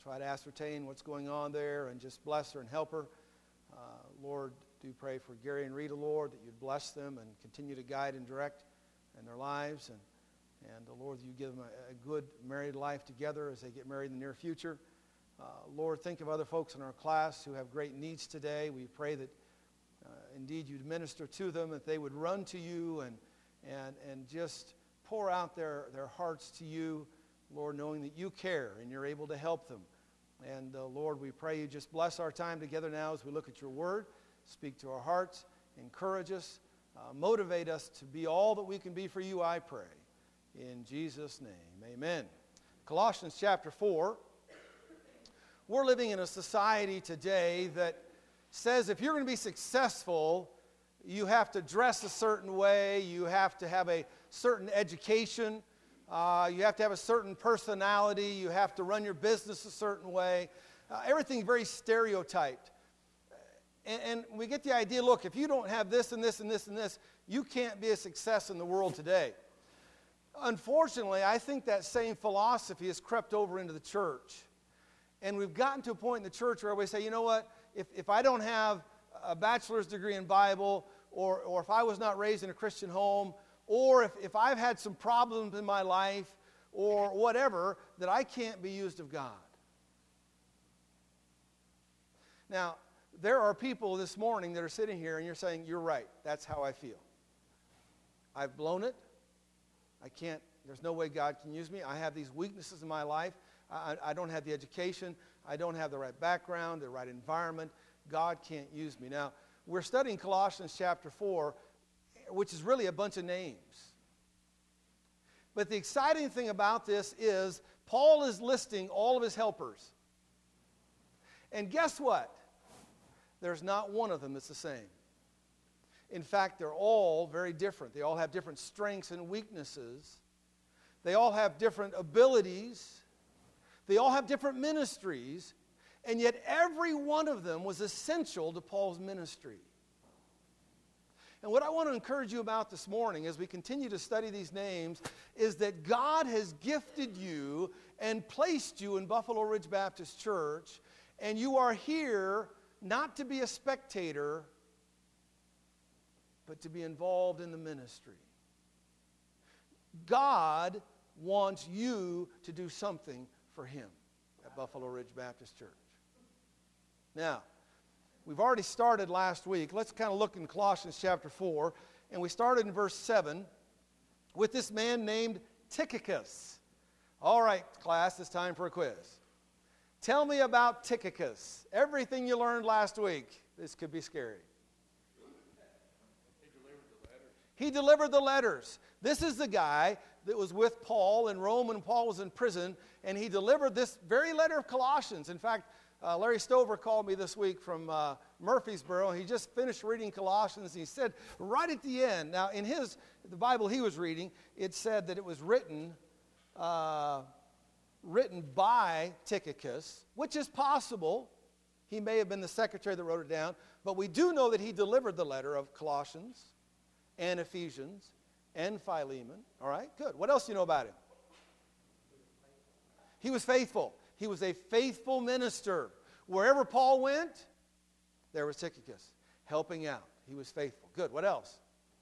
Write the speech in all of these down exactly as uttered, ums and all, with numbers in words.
try to ascertain what's going on there and just bless her and help her. Uh, Lord, do pray for Gary and Rita, Lord, that you'd bless them and continue to guide and direct in their lives. And, and uh, Lord, you give them a, a good married life together as they get married in the near future. Uh, Lord, think of other folks in our class who have great needs today. We pray that uh, indeed you'd minister to them, that they would run to you and, and, and just pour out their, their hearts to you, Lord, knowing that you care and you're able to help them. And uh, Lord, we pray you just bless our time together now as we look at your word. Speak to our hearts, encourage us, uh, motivate us to be all that we can be for you, I pray. In Jesus' name, amen. Colossians chapter four. We're living in a society today that says if you're going to be successful, you have to dress a certain way, you have to have a certain education, uh, you have to have a certain personality, you have to run your business a certain way. Uh, everything very stereotyped. And, and we get the idea, look, if you don't have this and this and this and this, you can't be a success in the world today. Unfortunately, I think that same philosophy has crept over into the church. And we've gotten to a point in the church where we say, you know what, if, if I don't have a bachelor's degree in Bible, or, or if I was not raised in a Christian home, or if, if I've had some problems in my life, or whatever, that I can't be used of God. Now, there are people this morning that are sitting here and you're saying, you're right, that's how I feel. I've blown it. I can't, there's no way God can use me. I have these weaknesses in my life. I, I don't have the education. I don't have the right background, the right environment. God can't use me. Now, we're studying Colossians chapter four, which is really a bunch of names. But the exciting thing about this is Paul is listing all of his helpers. And guess what? There's not one of them that's the same. In fact, they're all very different. They all have different strengths and weaknesses. They all have different abilities. They all have different ministries. And yet every one of them was essential to Paul's ministry. And what I want to encourage you about this morning as we continue to study these names is that God has gifted you and placed you in Buffalo Ridge Baptist Church, and you are here not to be a spectator, but to be involved in the ministry. God wants you to do something for Him at Buffalo Ridge Baptist Church. Now, we've already started last week. Let's kind of look in Colossians chapter four, and we started in verse seven with this man named Tychicus. All right, class, it's time for a quiz. Tell me about Tychicus. Everything you learned last week. This could be scary. He delivered the letters. This is the guy that was with Paul in Rome when Paul was in prison, and he delivered this very letter of Colossians. In fact, uh, Larry Stover called me this week from uh, Murfreesboro. He just finished reading Colossians, and he said right at the end, now in his, the Bible he was reading, it said that it was written, uh, written by Tychicus, which is possible. He may have been the secretary that wrote it down, but we do know that he delivered the letter of Colossians and Ephesians and Philemon. All right, good. What else do you know about him? He was faithful. He was a faithful minister. Wherever Paul went, there was Tychicus helping out. He was faithful. Good. What else?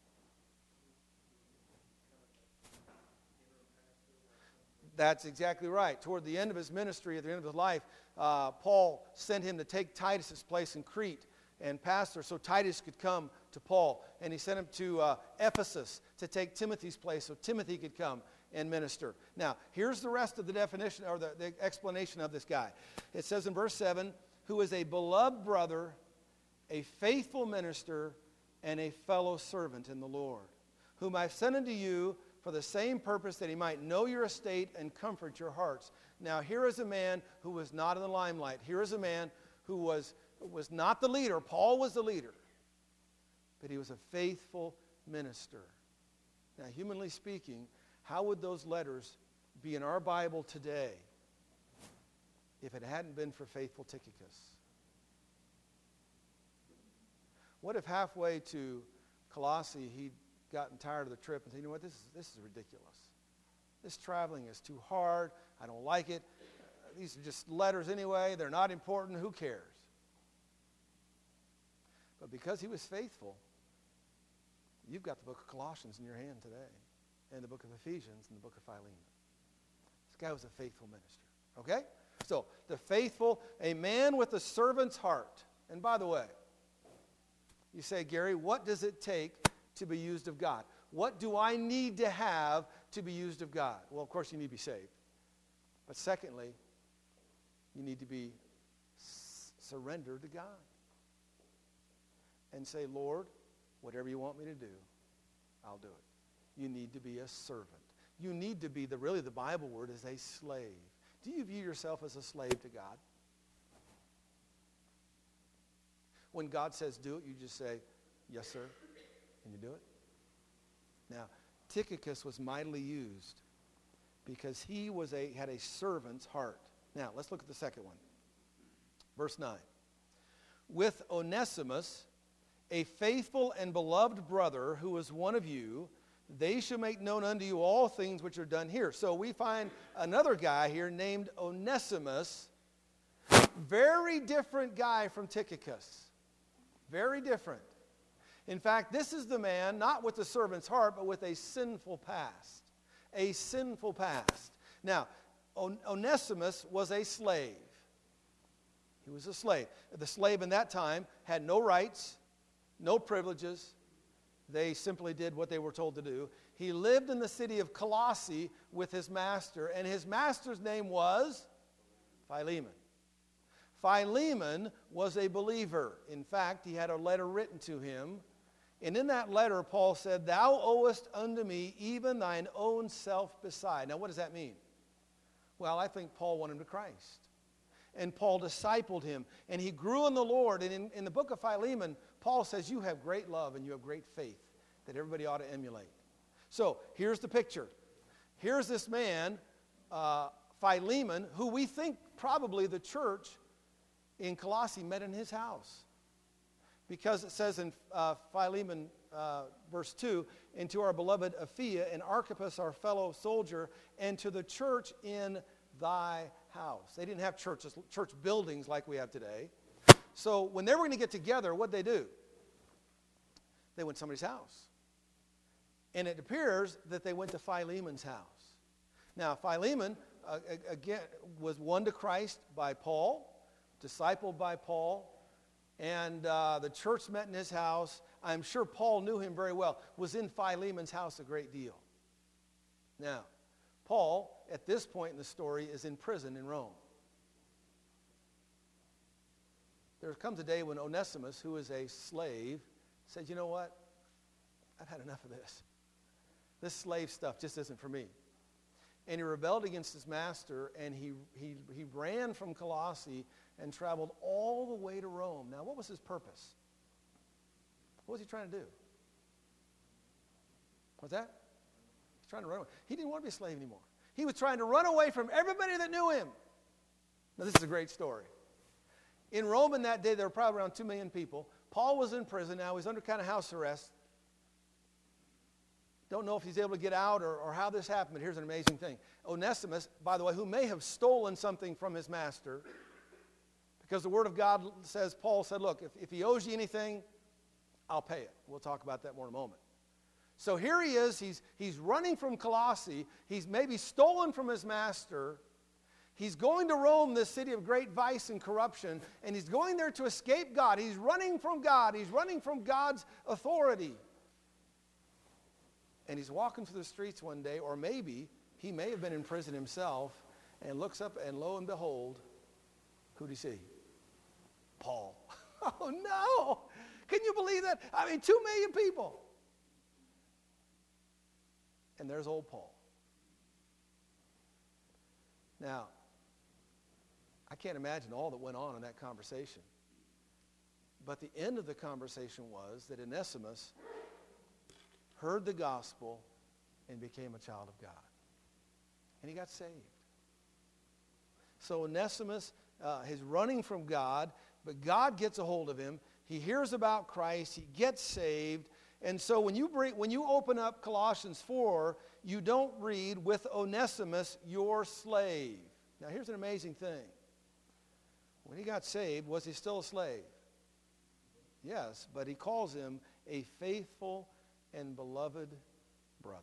That's exactly right. Toward the end of his ministry, at the end of his life, uh, Paul sent him to take Titus's place in Crete and pastor so Titus could come to Paul. And he sent him to uh, Ephesus to take Timothy's place so Timothy could come and minister. Now, here's the rest of the definition or the, the explanation of this guy. It says in verse seven, who is a beloved brother, a faithful minister, and a fellow servant in the Lord, whom I've sent unto you for the same purpose, that he might know your estate and comfort your hearts. Now, here is a man who was not in the limelight. Here is a man who was, was not the leader. Paul was the leader. But he was a faithful minister. Now, humanly speaking, how would those letters be in our Bible today if it hadn't been for faithful Tychicus? What if halfway to Colossae he'd gotten tired of the trip and said, you know what, this is, this is ridiculous. This traveling is too hard. I don't like it. these are just letters anyway. They're not important. Who cares? But because he was faithful, you've got the book of Colossians in your hand today, and the book of Ephesians, and the book of Philemon. This guy was a faithful minister. Okay? So, the faithful, a man with a servant's heart. And by the way, you say, Gary, what does it take to be used of God? What do I need to have to be used of God? Well, of course, you need to be saved. But secondly, you need to be s- surrendered to God. And say, Lord, whatever you want me to do, I'll do it. You need to be a servant. You need to be, the really the Bible word is a slave. Do you view yourself as a slave to God? When God says do it, you just say, yes, sir. Can you do it? Now, Tychicus was mightily used because he was a had a servant's heart. Now, let's look at the second one. Verse nine. With Onesimus, a faithful and beloved brother who is one of you, they shall make known unto you all things which are done here. So we find another guy here named Onesimus. Very different guy from Tychicus. Very different. In fact, this is the man, not with a servant's heart, but with a sinful past. A sinful past. Now, On- Onesimus was a slave. He was a slave. The slave in that time had no rights, no privileges. They simply did what they were told to do. He lived in the city of Colossae with his master, and his master's name was Philemon. Philemon was a believer. In fact, he had a letter written to him, and in that letter, Paul said, Thou owest unto me even thine own self beside. Now, what does that mean? Well, I think Paul won him to Christ. And Paul discipled him, and he grew in the Lord. And in, in the book of Philemon, Paul says you have great love and you have great faith that everybody ought to emulate. So here's the picture. Here's this man, uh, Philemon, who we think probably the church in Colossae met in his house. Because it says in uh, Philemon uh, verse two, and to our beloved Apphia and Archippus, our fellow soldier, and to the church in thy house. They didn't have churches, church buildings like we have today. So when they were going to get together, what'd they do? They went to somebody's house. And it appears that they went to Philemon's house. Now, Philemon, uh, again, was won to Christ by Paul, discipled by Paul, and uh, the church met in his house. I'm sure Paul knew him very well, was in Philemon's house a great deal. Now, Paul, at this point in the story, is in prison in Rome. There comes a day when Onesimus, who is a slave, said, you know what? I've had enough of this. This slave stuff just isn't for me. And he rebelled against his master, and he, he, he ran from Colossae and traveled all the way to Rome. Now, what was his purpose? What was he trying to do? What's that? He's trying to run away. He didn't want to be a slave anymore. He was trying to run away from everybody that knew him. Now, this is a great story. In Rome in that day, there were probably around two million people. Paul was in prison. Now he's under kind of house arrest. Don't know if he's able to get out or, or how this happened, but here's an amazing thing. Onesimus, by the way, who may have stolen something from his master, because the Word of God says, Paul said, look, if, if he owes you anything, I'll pay it. We'll talk about that more in a moment. So here he is. He's, he's running from Colossae. He's maybe stolen from his master. He's going to Rome, this city of great vice and corruption, and he's going there to escape God. He's running from God. He's running from God's authority. And he's walking through the streets one day, or maybe he may have been in prison himself, and looks up, and lo and behold, who'd he see? Paul. Oh, no. Can you believe that? I mean, two million people. And there's old Paul. Now, I can't imagine all that went on in that conversation. But the end of the conversation was that Onesimus heard the gospel and became a child of God. And he got saved. So Onesimus uh, is running from God, but God gets a hold of him. He hears about Christ. He gets saved. And so when you bring, when you open up Colossians four, you don't read with Onesimus, your slave. Now here's an amazing thing. When he got saved, was he still a slave? Yes, but he calls him a faithful and beloved brother.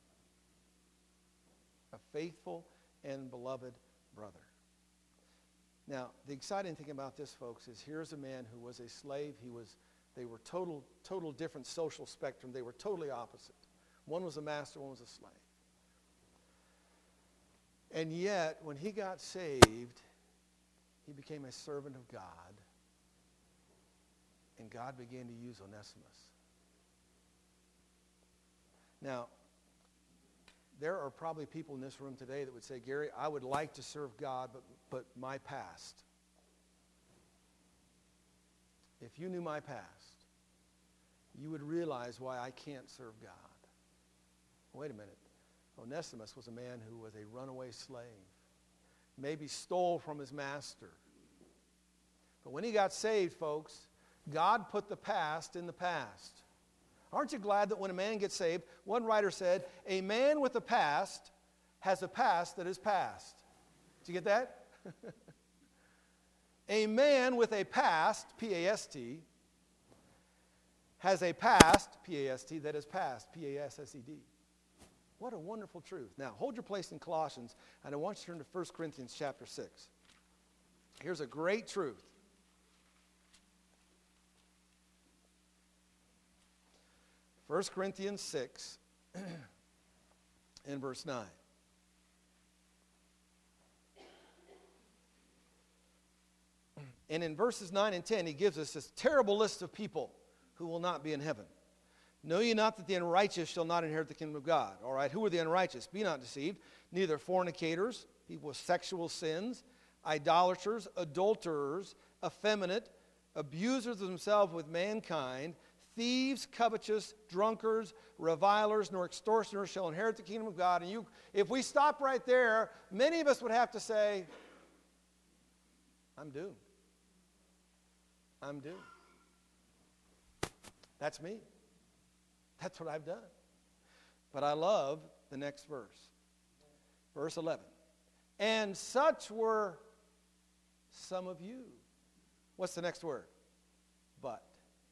A faithful and beloved brother. Now, the exciting thing about this, folks, is here's a man who was a slave. He was, they were total, total different social spectrum. They were totally opposite. One was a master, one was a slave. And yet, when he got saved, he became a servant of God. And God began to use Onesimus. Now, there are probably people in this room today that would say, Gary, I would like to serve God, but, but my past. If you knew my past, you would realize why I can't serve God. Wait a minute. Onesimus was a man who was a runaway slave. Maybe stole from his master. But when he got saved, folks, God put the past in the past. Aren't you glad that when a man gets saved, one writer said, a man with a past has a past that is past. Did you get that? A man with a past, P A S T, has a past, P A S T, that is past, P A S S E D. What a wonderful truth. Now, hold your place in Colossians, and I want you to turn to First Corinthians chapter six. Here's a great truth. First Corinthians six and verse nine. And in verses nine and ten, he gives us this terrible list of people who will not be in heaven. Know ye not that the unrighteous shall not inherit the kingdom of God? All right, who are the unrighteous? Be not deceived. Neither fornicators, people with sexual sins, idolaters, adulterers, effeminate, abusers of themselves with mankind, thieves, covetous, drunkards, revilers, nor extortioners shall inherit the kingdom of God. And you, if we stop right there, many of us would have to say, I'm doomed. I'm doomed. That's me. That's what I've done. But I love the next verse. Verse eleven. And such were some of you. What's the next word? But.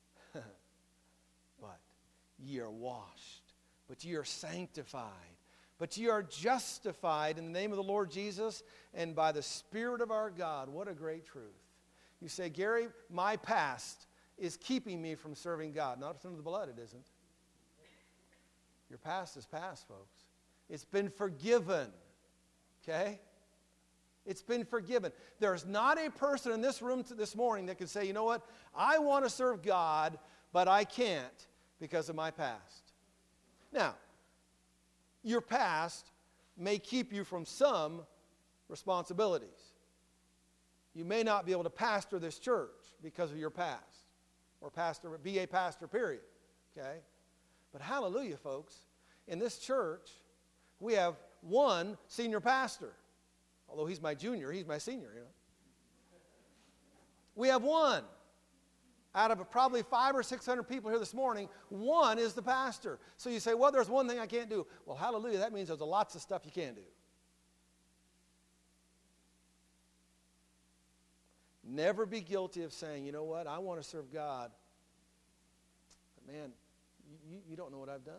But ye are washed. But ye are sanctified. But ye are justified in the name of the Lord Jesus and by the Spirit of our God. What a great truth. You say, Gary, my past is keeping me from serving God. Not under the blood, it isn't. Your past is past, folks. It's been forgiven. Okay? It's been forgiven. There's not a person in this room this morning that can say, you know what? I want to serve God, but I can't because of my past. Now, your past may keep you from some responsibilities. You may not be able to pastor this church because of your past, or pastor, be a pastor, period. Okay? But hallelujah, folks, in this church, we have one senior pastor. Although he's my junior, he's my senior, you know. We have one. Out of probably five or six hundred people here this morning, one is the pastor. So you say, well, there's one thing I can't do. Well, hallelujah, that means there's lots of stuff you can't do. Never be guilty of saying, you know what, I want to serve God. But man, you, you don't know what I've done.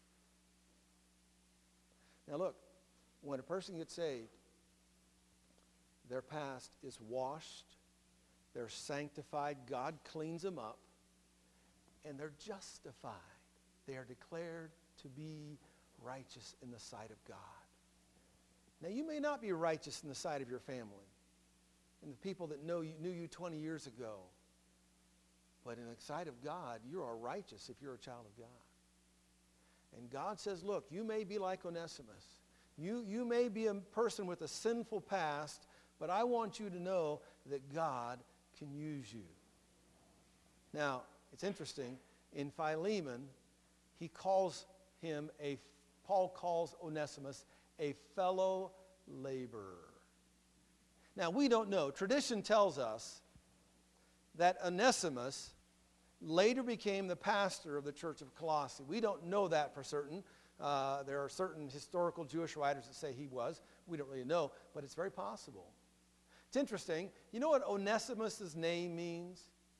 Now look, when a person gets saved, their past is washed, they're sanctified, God cleans them up, and they're justified. They are declared to be righteous in the sight of God. Now you may not be righteous in the sight of your family and the people that know you, knew you twenty years ago, but in the sight of God, you are righteous if you're a child of God. And God says, look, you may be like Onesimus. You, you may be a person with a sinful past, but I want you to know that God can use you. Now, it's interesting. In Philemon, he calls him a, Paul calls Onesimus a fellow laborer. Now, we don't know. Tradition tells us that Onesimus later became the pastor of the church of Colossae. We don't know that for certain. Uh, there are certain historical Jewish writers that say he was, We don't really know, but it's very possible. It's interesting. You know what Onesimus' name means?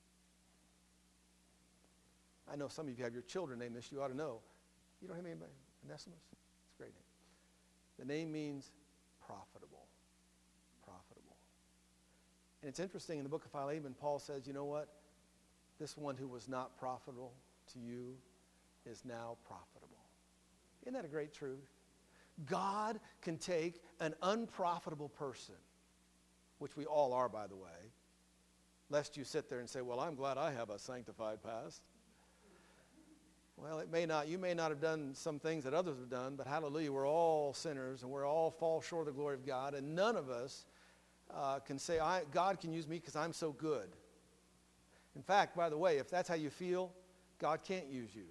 I know some of you have your children named this. You ought to know. You don't have anybody? Onesimus? It's a great name. The name means profitable. Profitable. And it's interesting, in the book of Philemon, Paul says, you know what? This one who was not profitable to you is now profitable. Isn't that a great truth? God can take an unprofitable person, which we all are, by the way, lest you sit there and say, well, I'm glad I have a sanctified past. Well, it may not, you may not have done some things that others have done, but hallelujah, we're all sinners and we're all fall short of the glory of God, and none of us uh, can say, I, God can use me because I'm so good. In fact, by the way, if that's how you feel, God can't use you.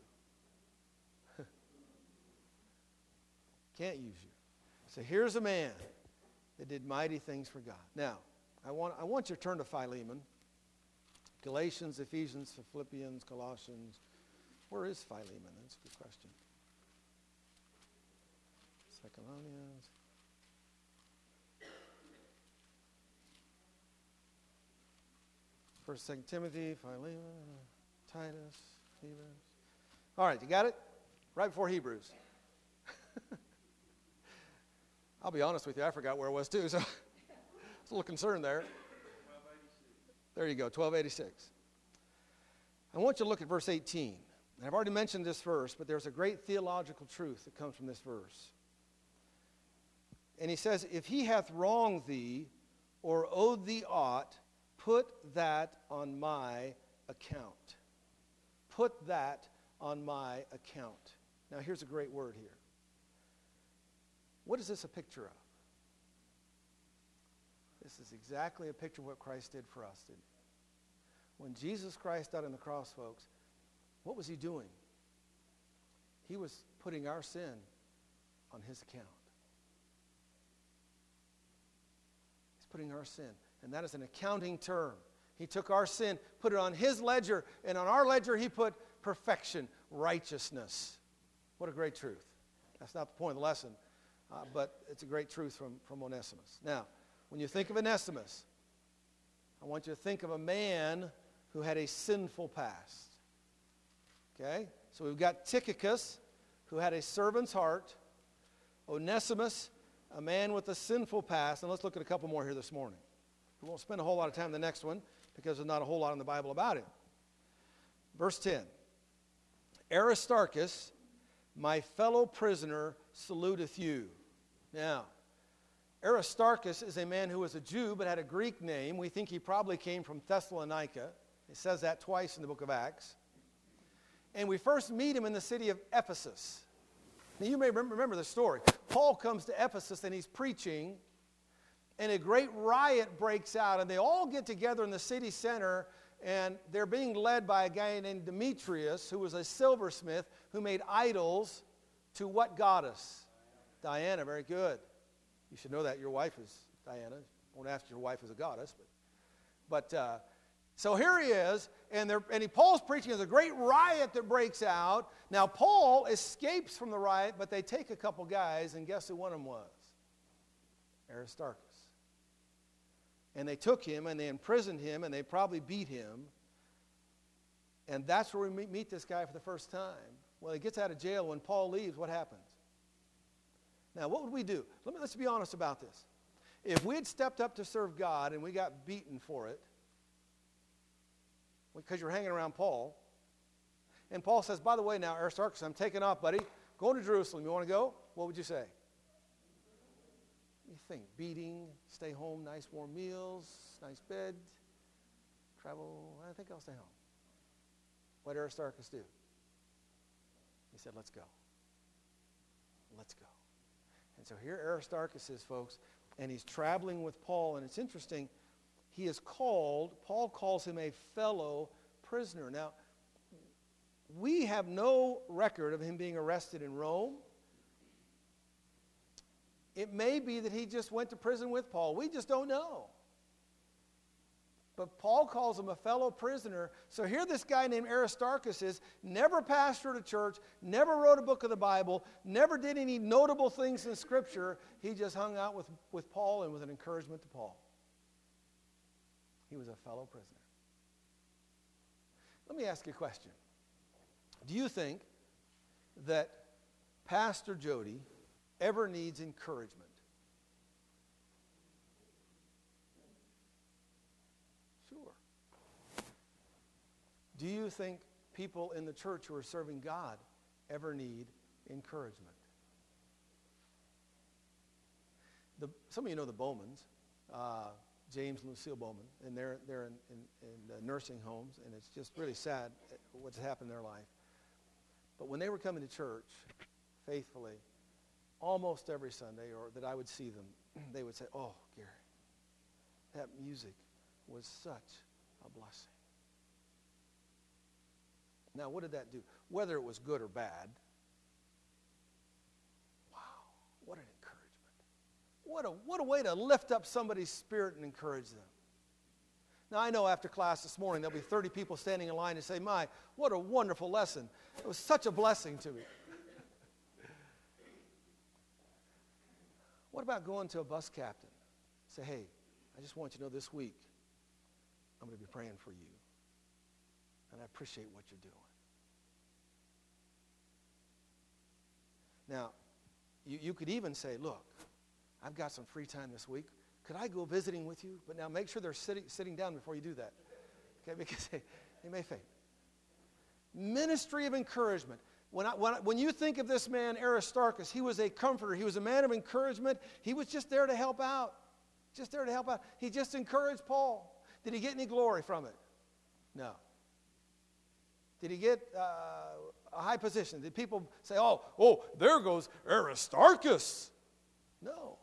Can't use you. So here's a man that did mighty things for God. Now, I want, I want you to turn to Philemon. Galatians, Ephesians, Philippians, Colossians. Where is Philemon? That's a good question. Thessalonians. First, Second Timothy, Philemon, Titus, Hebrews. All right, you got it? Right before Hebrews. I'll be honest with you, I forgot where it was too, so I was a little concerned there. There you go, twelve eighty-six. I want you to look at verse eighteen. And I've already mentioned this verse, but there's a great theological truth that comes from this verse. And he says, if he hath wronged thee or owed thee aught, put that on my account. Put that on my account. Now here's a great word here. What is this a picture of? This is exactly a picture of what Christ did for us, didn't he? When Jesus Christ died on the cross, folks, what was he doing? He was putting our sin on his account. He's putting our sin. And that is an accounting term. He took our sin, put it on his ledger, and on our ledger he put perfection, righteousness. What a great truth. That's not the point of the lesson, uh, but it's a great truth from, from Onesimus. Now, when you think of Onesimus, I want you to think of a man who had a sinful past. Okay? So we've got Tychicus, who had a servant's heart. Onesimus, a man with a sinful past. And let's look at a couple more here this morning. We won't spend a whole lot of time on the next one because there's not a whole lot in the Bible about it. Verse ten. Aristarchus, my fellow prisoner, saluteth you. Now, Aristarchus is a man who was a Jew but had a Greek name. We think he probably came from Thessalonica. It says that twice in the book of Acts. And we first meet him in the city of Ephesus. Now, you may remember the story. Paul comes to Ephesus and he's preaching, and a great riot breaks out, and they all get together in the city center, and they're being led by a guy named Demetrius, who was a silversmith who made idols to what goddess? Diana. Very good. You should know that. Your wife is Diana. I won't ask your wife is a goddess, but but uh, so here he is, and they're and he, Paul's preaching. There's a great riot that breaks out. Now Paul escapes from the riot, but they take a couple guys, and guess who one of them was? Aristarchus. And they took him, and they imprisoned him, and they probably beat him. And that's where we meet this guy for the first time. Well, he gets out of jail. When Paul leaves, what happens? Now, what would we do? Let me, let's be honest about this. If we had stepped up to serve God and we got beaten for it, because you're hanging around Paul, and Paul says, by the way, now, Aristarchus, I'm taking off, buddy. Going to Jerusalem. You want to go? What would you say? You think, beating, stay home, nice warm meals, nice bed, travel, I think I'll stay home. What did Aristarchus do? He said, let's go. Let's go. And so here Aristarchus is, folks, and he's traveling with Paul, and it's interesting, he is called, Paul calls him a fellow prisoner. Now, we have no record of him being arrested in Rome. It may be that he just went to prison with Paul. We just don't know. but Paul calls him a fellow prisoner. So here this guy named Aristarchus is, never pastored a church, never wrote a book of the Bible, never did any notable things in Scripture. He just hung out with, with Paul and was an encouragement to Paul. He was a fellow prisoner. Let me ask you a question. Do you think that Pastor Jody ever needs encouragement? Do you think people in the church who are serving God ever need encouragement? The, some of you know the Bowmans, uh, James and Lucille Bowman, and they're, they're in, in, in uh, nursing homes, and it's just really sad what's happened in their life. But when they were coming to church faithfully, almost every Sunday, or that I would see them, they would say, "Oh, Gary, that music was such a blessing." Now, what did that do? Whether it was good or bad, wow, what an encouragement. What a, what a way to lift up somebody's spirit and encourage them. Now, I know after class this morning, there'll be thirty people standing in line and say, "My, what a wonderful lesson. It was such a blessing to me." What about going to a bus captain? Say, "Hey, I just want you to know this week, I'm going to be praying for you. And I appreciate what you're doing." Now, you, you could even say, "Look, I've got some free time this week. Could I go visiting with you?" But now make sure they're sitting, sitting down before you do that. Okay, because they, they may faint. Ministry of encouragement. When, I, when, I, when you think of this man, Aristarchus, he was a comforter. He was a man of encouragement. He was just there to help out. Just there to help out. He just encouraged Paul. Did he get any glory from it? No. Did he get uh, a high position? Did people say, oh, oh, there goes Aristarchus? No.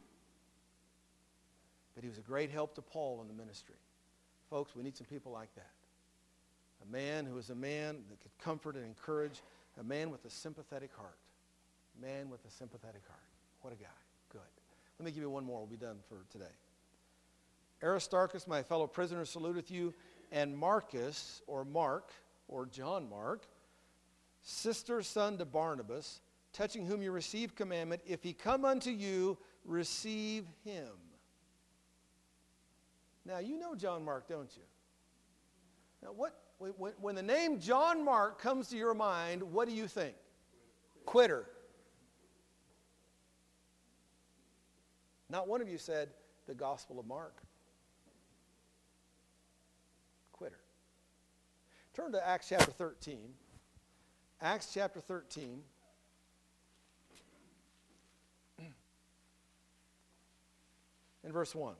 But he was a great help to Paul in the ministry. Folks, we need some people like that. A man who is a man that could comfort and encourage, a man with a sympathetic heart. A man with a sympathetic heart. What a guy. Good. Let me give you one more. We'll be done for today. Aristarchus, my fellow prisoner, saluteth you, and Marcus, or Mark, or John Mark, sister son to Barnabas, touching whom you received commandment, if he come unto you, receive him. Now, you know John Mark, don't you? Now, what when, when the name John Mark comes to your mind, what do you think? Quitter. Not one of you said the Gospel of Mark. Quitter. Turn to Acts chapter thirteen. Acts chapter thirteen. And verse one.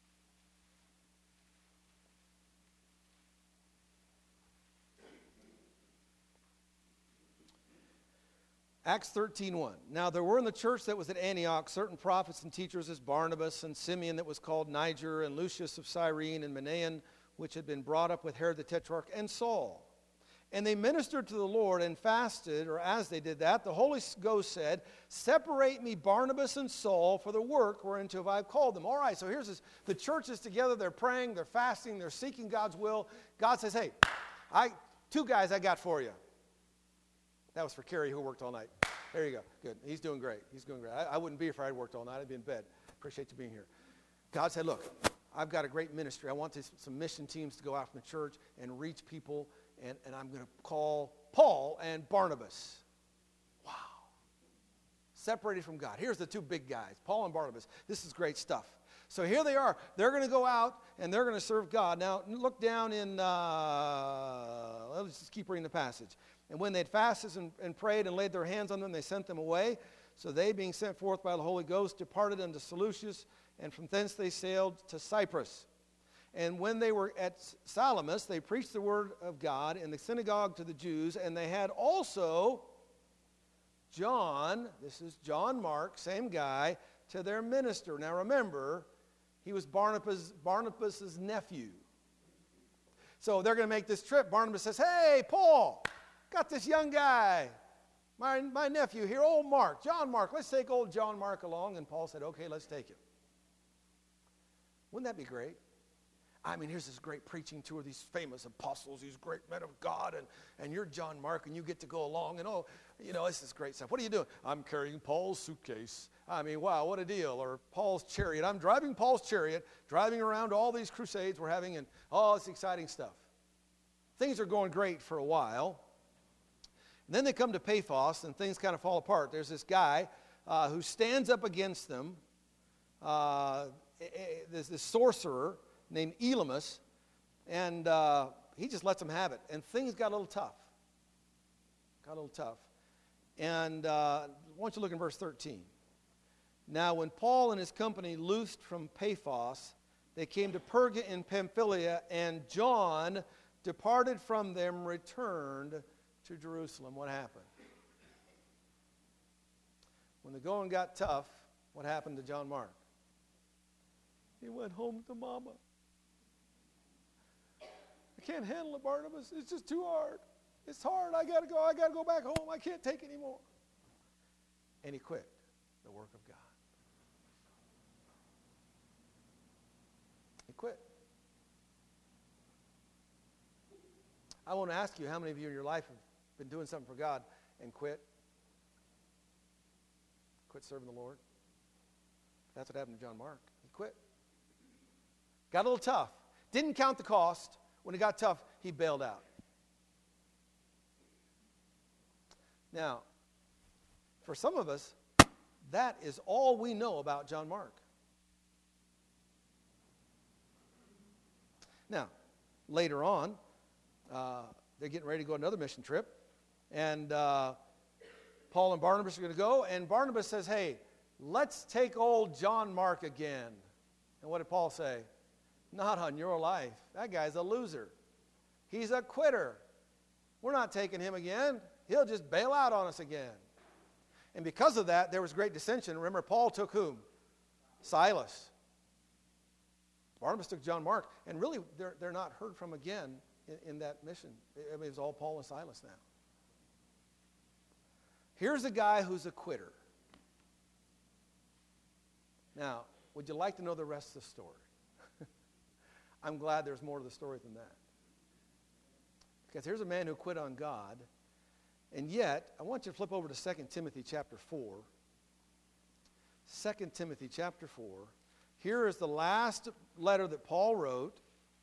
Acts thirteen one. Now there were in the church that was at Antioch certain prophets and teachers as Barnabas and Simeon that was called Niger and Lucius of Cyrene and Manaen, which had been brought up with Herod the Tetrarch, and Saul. And they ministered to the Lord and fasted, or as they did that, the Holy Ghost said, separate me Barnabas and Saul for the work whereunto I've called them. All right, so here's this. The church is together, they're praying, they're fasting, they're seeking God's will. God says, hey, I two guys I got for you. That was for Kerry, who worked all night. There you go. Good. He's doing great. He's doing great. I, I wouldn't be here if I had worked all night. I'd be in bed. Appreciate you being here. God said, look, I've got a great ministry. I want this, some mission teams to go out from the church and reach people, and, and I'm going to call Paul and Barnabas. Wow. Separated from God. Here's the two big guys, Paul and Barnabas. This is great stuff. So here they are. They're going to go out, and they're going to serve God. Now, look down in, uh, let's just keep reading the passage. And when they had fasted and, and prayed and laid their hands on them, they sent them away. So they, being sent forth by the Holy Ghost, departed unto Seleucus, and from thence they sailed to Cyprus. And when they were at Salamis, they preached the word of God in the synagogue to the Jews, and they had also John, this is John Mark, same guy, to their minister. Now remember, he was Barnabas, Barnabas' nephew. So they're going to make this trip. Barnabas says, hey, Paul, got this young guy, my, my nephew here, old Mark, John Mark. Let's take old John Mark along. And Paul said, okay, let's take him. Wouldn't that be great? I mean, here's this great preaching tour, these famous apostles, these great men of God, and, and you're John Mark, and you get to go along, and oh, you know, this is great stuff. What are you doing? I'm carrying Paul's suitcase. I mean, wow, what a deal. Or Paul's chariot. I'm driving Paul's chariot, driving around all these crusades we're having, and all this exciting stuff. Things are going great for a while. And then they come to Paphos, and things kind of fall apart. There's this guy uh, who stands up against them. Uh, there's this sorcerer named Elymas, and uh, he just lets them have it. And things got a little tough. Got a little tough. And uh, why don't you look in verse thirteen. Now, when Paul and his company loosed from Paphos, they came to Perga in Pamphylia, and John departed from them, returned to Jerusalem. What happened? When the going got tough, what happened to John Mark? He went home to mama. I can't handle it, Barnabas. It's just too hard. It's hard. I got to go. I got to go back home. I can't take it anymore. And he quit the work of God. He quit. I want to ask you, how many of you in your life have been doing something for God and quit? Quit serving the Lord? That's what happened to John Mark. He quit. Got a little tough. Didn't count the cost. When it got tough, he bailed out. Now, for some of us, that is all we know about John Mark. Now, later on, uh, they're getting ready to go on another mission trip, and uh, Paul and Barnabas are going to go, and Barnabas says, hey, let's take old John Mark again. And what did Paul say? Not on your life. That guy's a loser. He's a quitter. We're not taking him again. He'll just bail out on us again. And because of that, there was great dissension. Remember, Paul took whom? Silas. Barnabas took John Mark. And really, they're, they're not heard from again in, in that mission. I mean, it's all Paul and Silas now. Here's a guy who's a quitter. Now, would you like to know the rest of the story? I'm glad there's more to the story than that. Because here's a man who quit on God, and yet, I want you to flip over to Second Timothy chapter four. Second Timothy chapter four. Here is the last letter that Paul wrote.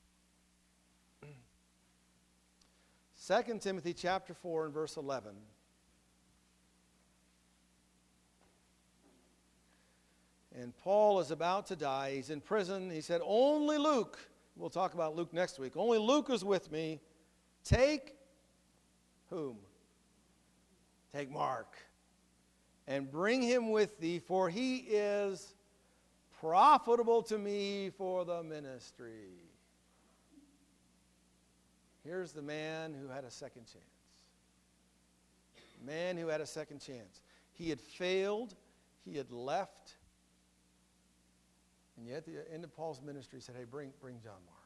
Second Timothy chapter four and verse eleven. And Paul is about to die. He's in prison. He said, only Luke, we'll talk about Luke next week, only Luke is with me. Take whom? Take Mark. And bring him with thee, for he is profitable to me for the ministry. Here's the man who had a second chance. Man who had a second chance. He had failed. He had left. And yet at the end of Paul's ministry, he said, hey, bring, bring John Mark.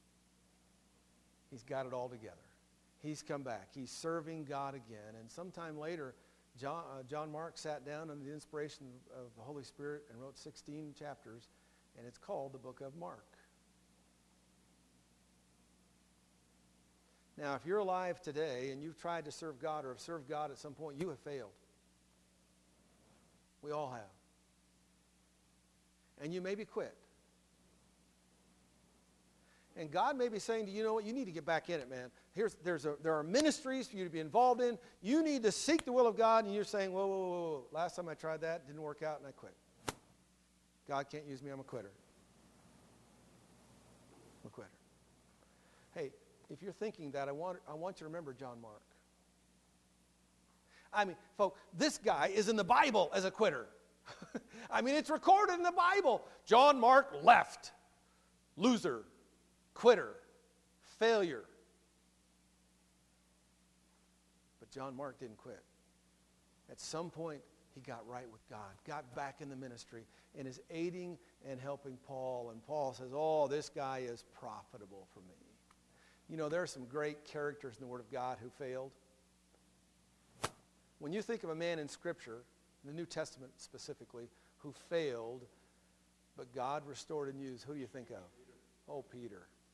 He's got it all together. He's come back. He's serving God again. And sometime later, John, uh, John Mark sat down under the inspiration of the Holy Spirit and wrote sixteen chapters, and it's called the Book of Mark. Now, if you're alive today and you've tried to serve God or have served God at some point, you have failed. We all have. And you maybe quit. And God may be saying to you, you know what, you need to get back in it, man. Here's, there's a, there are ministries for you to be involved in. You need to seek the will of God, and you're saying, whoa, whoa, whoa, whoa. Last time I tried that, didn't work out, and I quit. God can't use me, I'm a quitter. I'm a quitter. Hey, if you're thinking that, I want, I want you to remember John Mark. I mean, folks, this guy is in the Bible as a quitter. I mean, it's recorded in the Bible. John Mark left. Loser. Quitter. Failure. But John Mark didn't quit. At some point, he got right with God, got back in the ministry, and is aiding and helping Paul. And Paul says, oh, this guy is profitable for me. You know, there are some great characters in the Word of God who failed. When you think of a man in Scripture, the New Testament specifically, who failed, but God restored and used, who do you think of? Oh, Peter.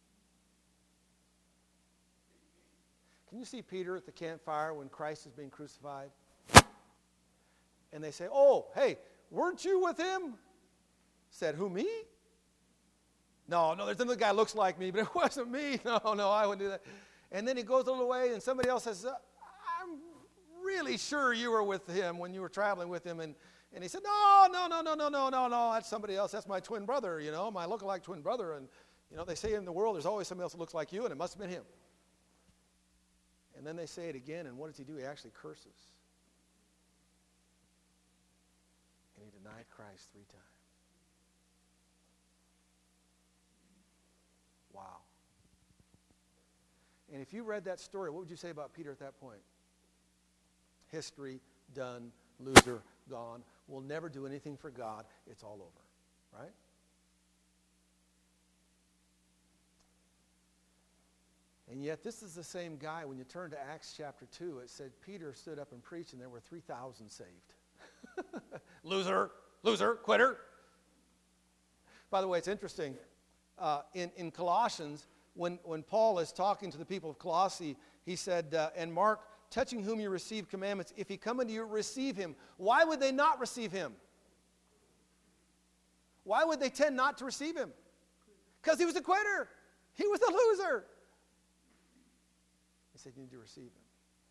Can you see Peter at the campfire when Christ is being crucified? And they say, oh, hey, weren't you with him? Said, who, me? No, no, there's another guy looks like me, but it wasn't me. No, no, I wouldn't do that. And then he goes a little way, and somebody else says, I'm really sure you were with him when you were traveling with him. And, and he said, no, no, no, no, no, no, no, no, that's somebody else. That's my twin brother, you know, my lookalike twin brother. And, you know, they say in the world there's always somebody else that looks like you, and it must have been him. And then they say it again, and what does he do? He actually curses. And he denied Christ three times. Wow. And if you read that story, what would you say about Peter at that point? History, done, loser, gone. Will never do anything for God. It's all over. Right? And yet this is the same guy. When you turn to Acts chapter two, it said Peter stood up and preached, and there were three thousand saved. Loser, loser, quitter. By the way, it's interesting. Uh, in, in Colossians, when, when Paul is talking to the people of Colossae, he said, uh, and Mark, touching whom you receive commandments, if he come unto you, receive him. Why would they not receive him? Why would they tend not to receive him? Because he was a quitter. He was a loser. He said, you need to receive him.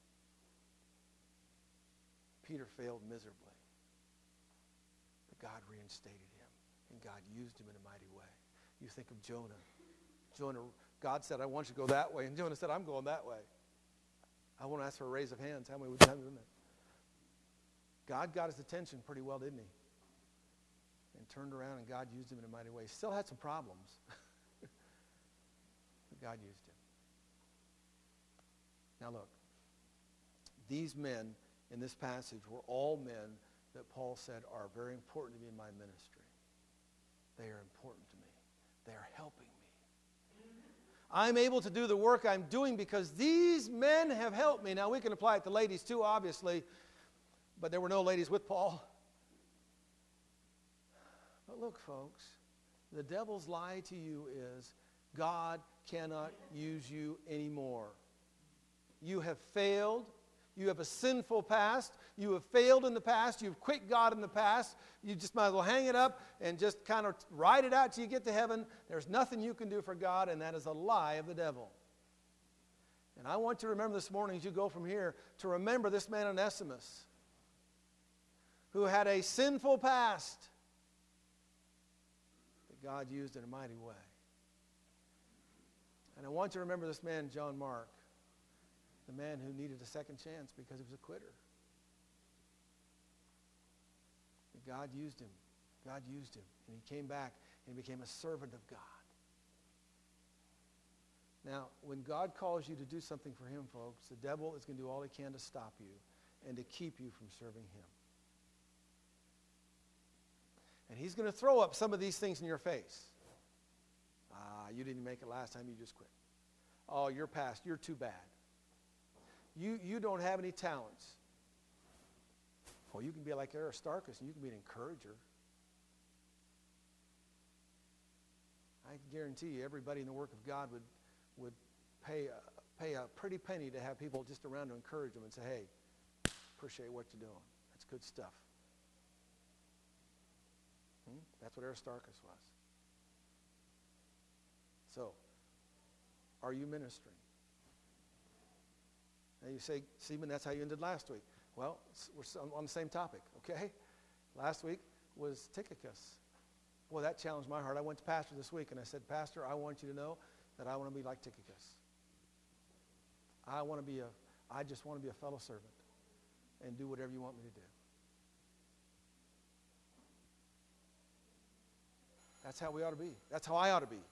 Peter failed miserably. But God reinstated him, and God used him in a mighty way. You think of Jonah. Jonah, God said, I want you to go that way. And Jonah said, I'm going that way. I want to ask for a raise of hands. How many would have done that? God got his attention pretty well, didn't he? And turned around, and God used him in a mighty way. He still had some problems. But God used him. Now look, these men in this passage were all men that Paul said are very important to me in my ministry. They are important to me. They are helping me. I'm able to do the work I'm doing because these men have helped me. Now we can apply it to ladies too, obviously, but there were no ladies with Paul. But look, folks, the devil's lie to you is God cannot use you anymore. You have failed. You have a sinful past. You have failed in the past. You've quit God in the past. You just might as well hang it up and just kind of ride it out till you get to heaven. There's nothing you can do for God, and that is a lie of the devil. And I want you to remember this morning as you go from here to remember this man Onesimus who had a sinful past that God used in a mighty way. And I want you to remember this man John Mark, the man who needed a second chance because he was a quitter. But God used him. God used him. And he came back and became a servant of God. Now, when God calls you to do something for him, folks, the devil is going to do all he can to stop you and to keep you from serving him. And he's going to throw up some of these things in your face. Ah, you didn't make it last time, you just quit. Oh, you're past, you're too bad. You, you don't have any talents. Well, you can be like Aristarchus and you can be an encourager. I guarantee you everybody in the work of God would, would pay, a, pay a pretty penny to have people just around to encourage them and say, hey, appreciate what you're doing. That's good stuff. Hmm? That's what Aristarchus was. So, are you ministering? Now you say, Stephen, that's how you ended last week. Well, we're on the same topic, okay? Last week was Tychicus. Well, that challenged my heart. I went to Pastor this week and I said, Pastor, I want you to know that I want to be like Tychicus. I want to be a, I just want to be a fellow servant and do whatever you want me to do. That's how we ought to be. That's how I ought to be.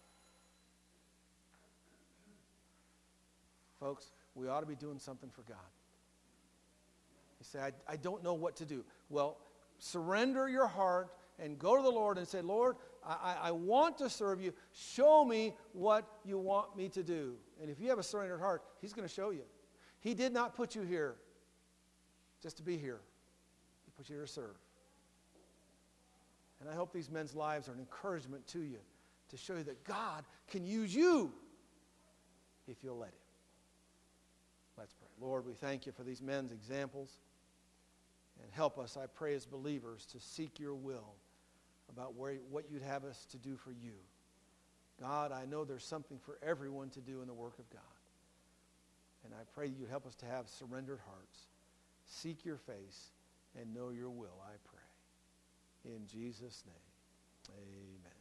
Folks, we ought to be doing something for God. You say, I, I don't know what to do. Well, surrender your heart and go to the Lord and say, Lord, I, I want to serve you. Show me what you want me to do. And if you have a surrendered heart, he's going to show you. He did not put you here just to be here. He put you here to serve. And I hope these men's lives are an encouragement to you to show you that God can use you if you'll let him. Let's pray. Lord, we thank you for these men's examples. And help us, I pray, as believers to seek your will about where, what you'd have us to do for you. God, I know there's something for everyone to do in the work of God. And I pray you'd help us to have surrendered hearts, seek your face, and know your will, I pray. In Jesus' name, amen.